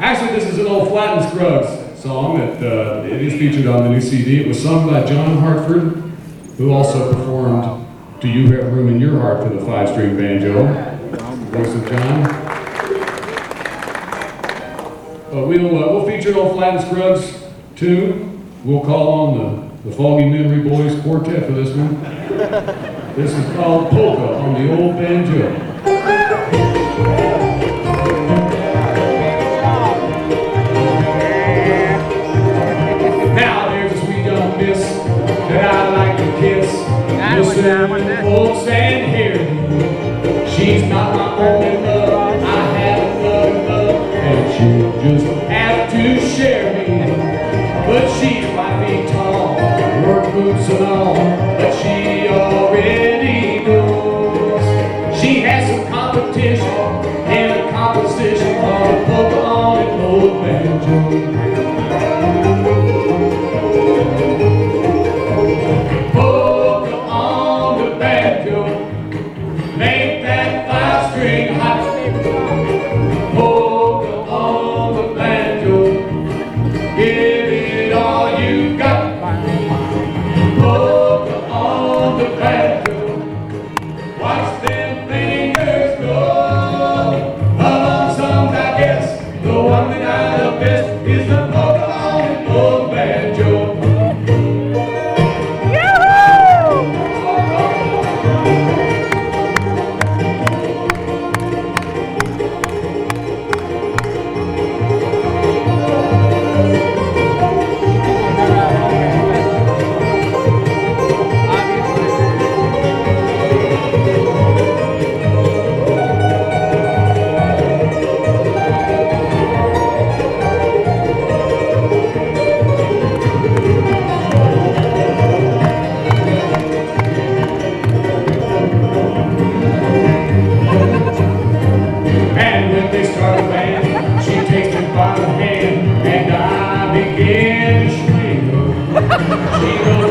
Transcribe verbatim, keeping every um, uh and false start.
Actually, this is an old Flatt and Scruggs song that uh, it is featured on the new C D. It was sung by John Hartford, who also performed Do You Have Room in Your Heart for the five-string banjo. Voice of John. But we'll, uh, we'll feature an old Flatt and Scruggs tune. We'll call on the, the Foggy Memory Boys Quartet for this one. This is called Polka on the Old Banjo. That I like to kiss, listen folks and hear. She's not my only love, I have another love, and she'll just have to share me. But she's five feet tall, work boots and all, but she already knows. She has some competition in a composition called a polka on an old banjo. She goes